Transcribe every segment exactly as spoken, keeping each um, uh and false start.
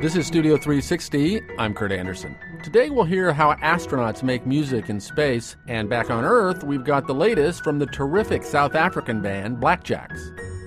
This is Studio three sixty. I'm Kurt Anderson. Today we'll hear how astronauts make music in space, and back on Earth, we've got the latest from the terrific South African band Blackjacks.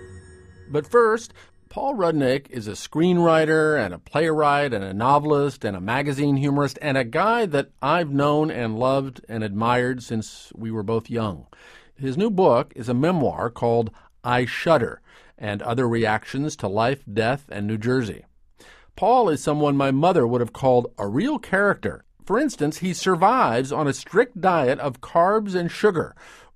But first, Paul Rudnick is a screenwriter and a playwright and a novelist and a magazine humorist and a guy that I've known and loved and admired since we were both young. His new book is a memoir called I Shudder and Other Reactions to Life, Death, and New Jersey. Paul is someone my mother would have called a real character. For instance, he survives on a strict diet of carbs and sugar,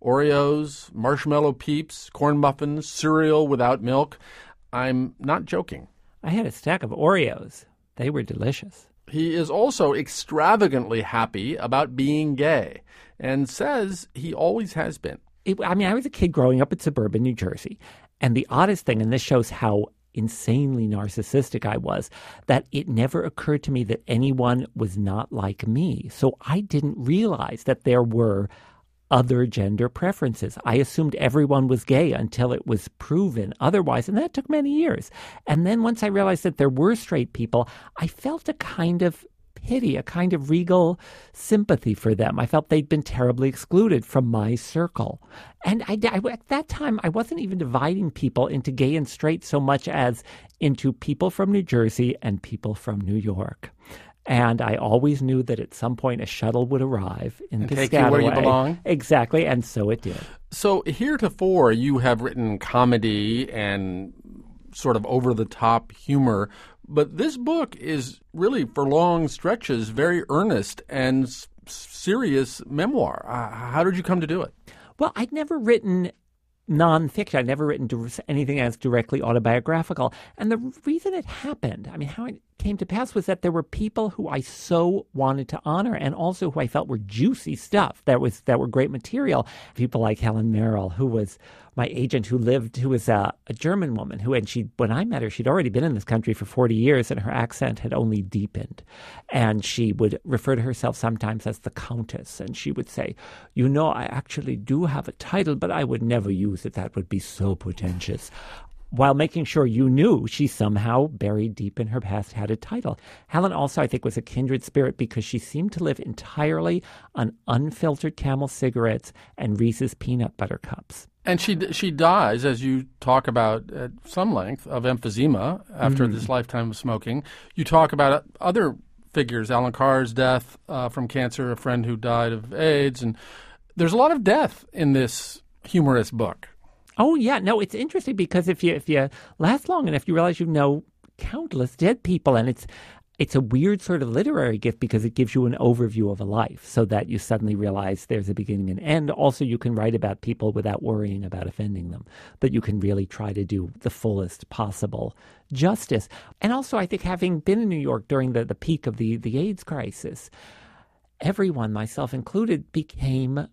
Oreos, marshmallow peeps, corn muffins, cereal without milk. I'm not joking. I had a stack of Oreos. They were delicious. He is also extravagantly happy about being gay and says he always has been. It, I mean, I was a kid growing up in suburban New Jersey, and the oddest thing, and this shows how insanely narcissistic I was, that it never occurred to me that anyone was not like me. So I didn't realize that there were other gender preferences. I assumed everyone was gay until it was proven otherwise, and that took many years. And then once I realized that there were straight people, I felt a kind of pity, a kind of regal sympathy for them. I felt they'd been terribly excluded from my circle. And I, I, at that time, I wasn't even dividing people into gay and straight so much as into people from New Jersey and people from New York. And I always knew that at some point a shuttle would arrive in and Piscataway. Take you where you belong. Exactly, and so it did. So heretofore, you have written comedy and sort of over-the-top humor, but this book is really, for long stretches, very earnest and s- serious memoir. Uh, how did you come to do it? Well, I'd never written nonfiction. I'd never written anything as directly autobiographical. And the reason it happened, I mean, how it came to pass was that there were people who I so wanted to honor and also who I felt were juicy stuff that was that were great material. People like Helen Merrill, who was my agent, who lived, who was a, a German woman, who, and she, when I met her, she'd already been in this country for forty years and her accent had only deepened. And she would refer to herself sometimes as the Countess. And she would say, you know, I actually do have a title, but I would never use it. That would be so pretentious. While making sure you knew she somehow, buried deep in her past, had a title. Helen also, I think, was a kindred spirit because she seemed to live entirely on unfiltered Camel cigarettes and Reese's peanut butter cups. And she she dies, as you talk about at some length, of emphysema after mm. this lifetime of smoking. You talk about other figures, Alan Carr's death uh, from cancer, a friend who died of AIDS. And there's a lot of death in this humorous book. Oh, yeah. No, it's interesting because if you if you last long enough, you realize you know countless dead people. And it's it's a weird sort of literary gift because it gives you an overview of a life so that you suddenly realize there's a beginning and end. Also, you can write about people without worrying about offending them, but you can really try to do the fullest possible justice. And also, I think having been in New York during the, the peak of the, the AIDS crisis, everyone, myself included, became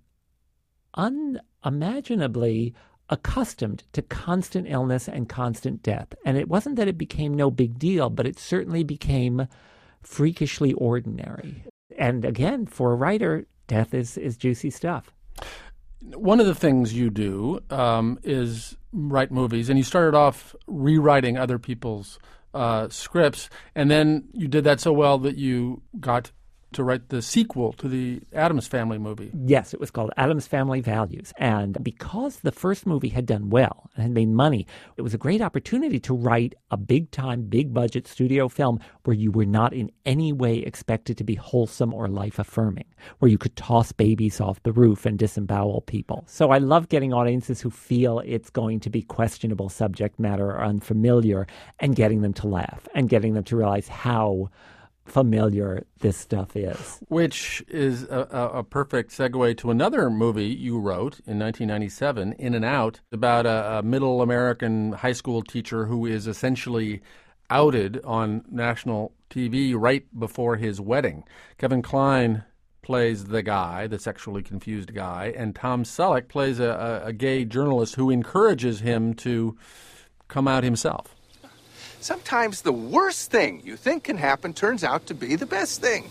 unimaginably accustomed to constant illness and constant death. And it wasn't that it became no big deal, but it certainly became freakishly ordinary. And again, for a writer, death is, is juicy stuff. One of the things you do um, is write movies, and you started off rewriting other people's uh, scripts, and then you did that so well that you got to write the sequel to the Addams Family movie. Yes, it was called Addams Family Values. And because the first movie had done well and had made money, it was a great opportunity to write a big-time, big-budget studio film where you were not in any way expected to be wholesome or life-affirming, where you could toss babies off the roof and disembowel people. So I love getting audiences who feel it's going to be questionable subject matter or unfamiliar and getting them to laugh and getting them to realize how familiar this stuff is. Which is a, a, a perfect segue to another movie you wrote in nineteen ninety-seven, In and Out, about a, a middle American high school teacher who is essentially outed on national T V right before his wedding. Kevin Kline plays the guy, the sexually confused guy, and Tom Selleck plays a, a, a gay journalist who encourages him to come out himself. Sometimes the worst thing you think can happen turns out to be the best thing.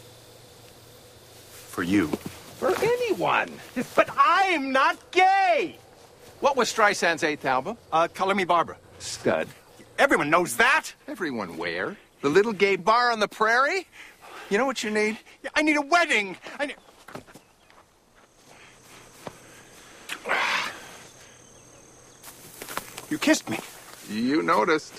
For you. For anyone. But I'm not gay! What was Streisand's eighth album? Uh, Color Me Barbara. Stud. Everyone knows that. Everyone where? The little gay bar on the prairie? You know what you need? Yeah, I need a wedding. I need... You kissed me. You noticed.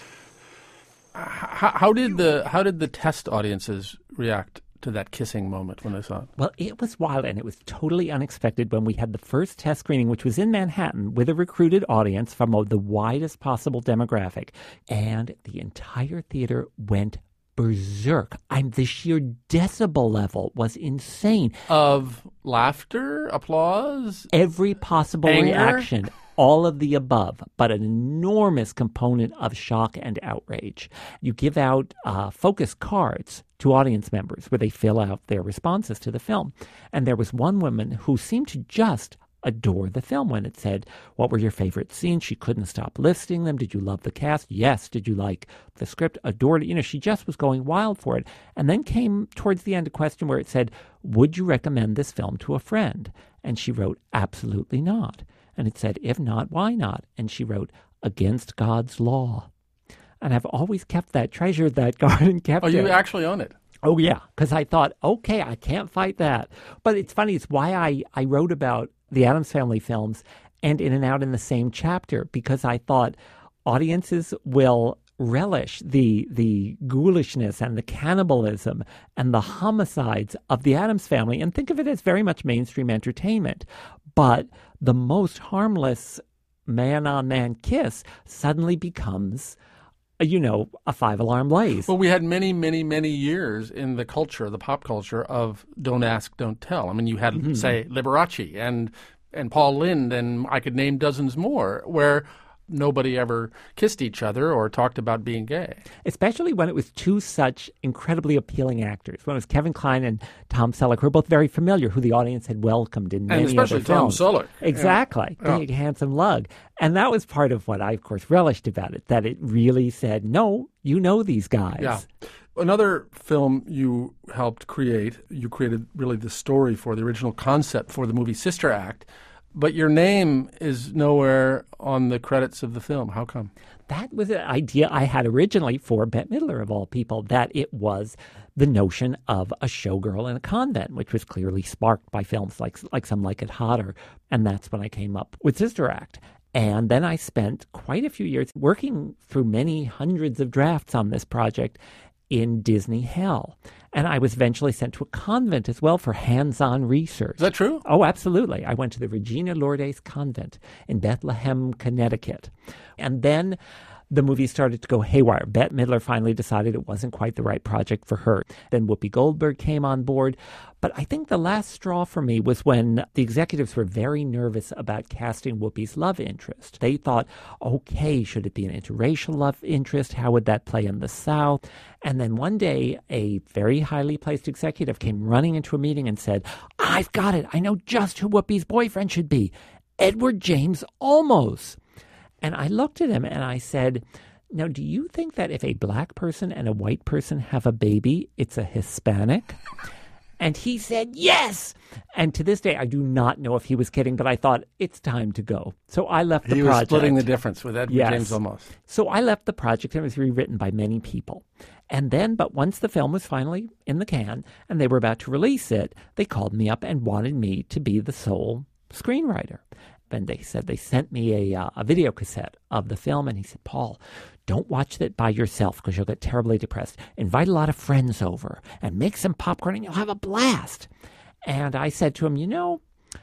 How, how did the how did the test audiences react to that kissing moment when they saw it? Well, it was wild, and it was totally unexpected when we had the first test screening, which was in Manhattan, with a recruited audience from the widest possible demographic. And the entire theater went berserk. I'm the sheer decibel level was insane. Of laughter, applause, Every possible anger? reaction. All of the above, but an enormous component of shock and outrage. You give out uh, focus cards to audience members where they fill out their responses to the film. And there was one woman who seemed to just adore the film when it said, what were your favorite scenes? She couldn't stop listing them. Did you love the cast? Yes. Did you like the script? Adored it. You know, she just was going wild for it. And then came towards the end a question where it said, would you recommend this film to a friend? And she wrote, absolutely not. And it said, if not, why not? And she wrote, against God's law. And I've always kept that, treasured that card and kept Oh, it. you actually own it. Oh, yeah, because I thought, okay, I can't fight that. But it's funny, it's why I, I wrote about the Addams Family films and In and Out in the same chapter, because I thought audiences will relish the the ghoulishness and the cannibalism and the homicides of the Addams Family and think of it as very much mainstream entertainment. But the most harmless man-on-man kiss suddenly becomes, you know, a five-alarm blaze. Well, we had many, many, many years in the culture, the pop culture, of don't ask, don't tell. I mean, you had, mm-hmm. say, Liberace and and Paul Lynde, and I could name dozens more, where nobody ever kissed each other or talked about being gay. Especially when it was two such incredibly appealing actors. When it was Kevin Kline and Tom Selleck, who were both very familiar, who the audience had welcomed in many and especially other Tom films. Selleck. Exactly. Yeah. Big, handsome lug. And that was part of what I, of course, relished about it, that it really said, no, you know these guys. Yeah. Another film you helped create, you created really the story for, the original concept for the movie Sister Act, but your name is nowhere on the credits of the film. How come? That was an idea I had originally for Bette Midler, of all people, that it was the notion of a showgirl in a convent, which was clearly sparked by films like, like Some Like It Hotter. And that's when I came up with Sister Act. And then I spent quite a few years working through many hundreds of drafts on this project in Disney hell. And I was eventually sent to a convent as well for hands-on research. Is that true? Oh, absolutely. I went to the Regina Lourdes Convent in Bethlehem, Connecticut. And then the movie started to go haywire. Bette Midler finally decided it wasn't quite the right project for her. Then Whoopi Goldberg came on board. But I think the last straw for me was when the executives were very nervous about casting Whoopi's love interest. They thought, okay, should it be an interracial love interest? How would that play in the South? And then one day, a very highly placed executive came running into a meeting and said, I've got it. I know just who Whoopi's boyfriend should be. Edward James Olmos. And I looked at him and I said, now, do you think that if a black person and a white person have a baby, it's a Hispanic? And he said, yes. And to this day, I do not know if he was kidding, but I thought, it's time to go. So I left the he project. He was splitting the difference with Edward yes. James Olmos. So I left the project, and it was rewritten by many people. And then, but once the film was finally in the can, and they were about to release it, they called me up and wanted me to be the sole screenwriter. And they said they sent me a, uh, a video cassette of the film, and he said, Paul, don't watch it by yourself because you'll get terribly depressed. Invite a lot of friends over and make some popcorn and you'll have a blast. And I said to him, you know,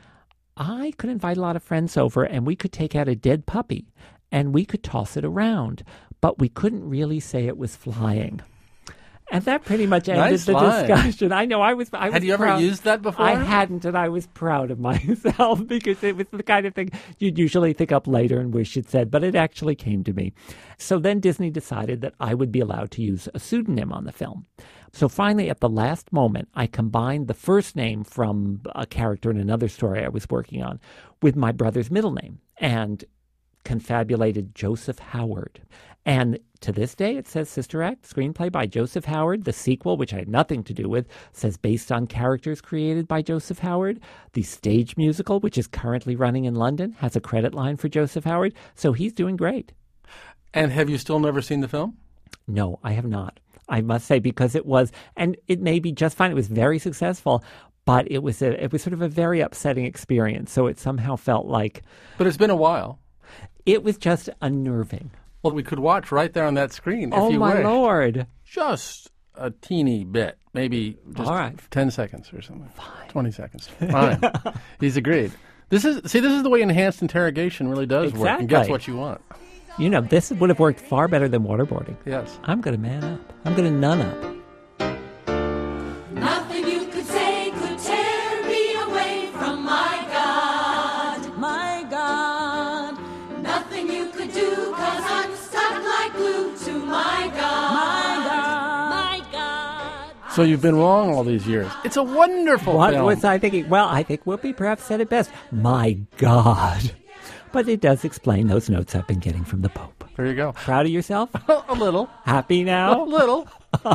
I could invite a lot of friends over and we could take out a dead puppy and we could toss it around, but we couldn't really say it was flying. And that pretty much ended nice the line. discussion. I know I was. I was Had you ever proud. used that before? I hadn't, and I was proud of myself because it was the kind of thing you'd usually think up later and wish you'd said, but it actually came to me. So then Disney decided that I would be allowed to use a pseudonym on the film. So finally, at the last moment, I combined the first name from a character in another story I was working on with my brother's middle name and confabulated Joseph Howard. And to this day, it says Sister Act, screenplay by Joseph Howard. The sequel, which I had nothing to do with, says based on characters created by Joseph Howard. The stage musical, which is currently running in London, has a credit line for Joseph Howard. So he's doing great. And have you still never seen the film? No, I have not. I must say, because it was, and it may be just fine. It was very successful, but it was a, it was sort of a very upsetting experience. So it somehow felt like, But it's been a while. it was just unnerving. Well, we could watch right there on that screen if Oh you my wish. Lord! Just a teeny bit, maybe just All right. ten seconds or something. Fine. twenty seconds. Fine. He's agreed. This is see. This is the way enhanced interrogation really does work and gets Exactly. what you want. You know, this would have worked far better than waterboarding. Yes. I'm going to man up. I'm going to nun up. Nothing you could say could tear me away from my God, my God. Nothing you could do, cause I'm stuck like glue to my God, my God, my God. So you've been wrong all these years. It's a wonderful What film. was I thinking? Well, I think Whoopi perhaps said it best. My God. But it does explain those notes I've been getting from the Pope. There you go. Proud of yourself? A little. Happy A now? little.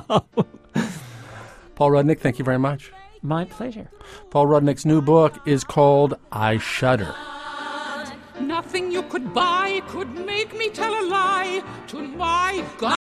Paul Rudnick, thank you very much. My pleasure. Paul Rudnick's new book is called I Shudder. Nothing you could buy could make me tell a lie to my God.